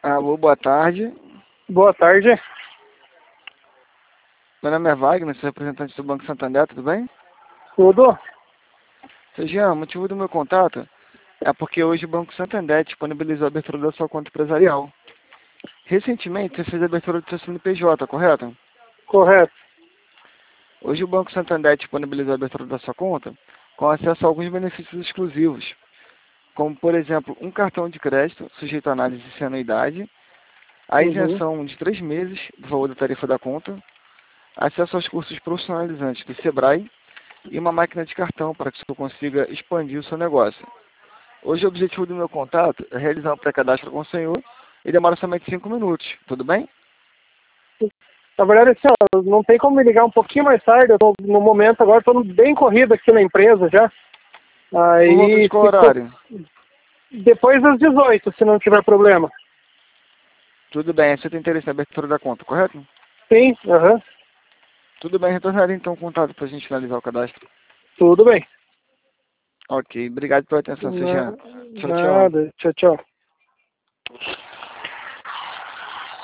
Alô, boa tarde. Boa tarde. Meu nome é Wagner, sou representante do Banco Santander, tudo bem? Tudo? Seu Jean, o motivo do meu contato é porque hoje o Banco Santander disponibilizou a abertura da sua conta empresarial. Recentemente, você fez a abertura do seu CNPJ, correto? Correto. Hoje o Banco Santander disponibilizou a abertura da sua conta com acesso a alguns benefícios exclusivos, como, por exemplo, um cartão de crédito sujeito a análise sem anuidade, a isenção de 3 meses do valor da tarifa da conta, acesso aos cursos profissionalizantes do Sebrae e uma máquina de cartão para que você consiga expandir o seu negócio. Hoje o objetivo do meu contato é realizar um pré-cadastro com o senhor e demora somente 5 minutos, tudo bem? Na verdade, assim, ó, não tem como me ligar um pouquinho mais tarde. Eu tô, no momento agora, estou bem corrido aqui na empresa já. Por volta de Aí qual ficou horário? depois das 18, se não tiver problema. Tudo bem, você tem interesse na abertura da conta, correto? Sim, Tudo bem, retornarei então o contato para a gente finalizar o cadastro. tudo bem. Ok, obrigado pela atenção, seu Jean. Tchau, tchau. Nada. Tchau, tchau.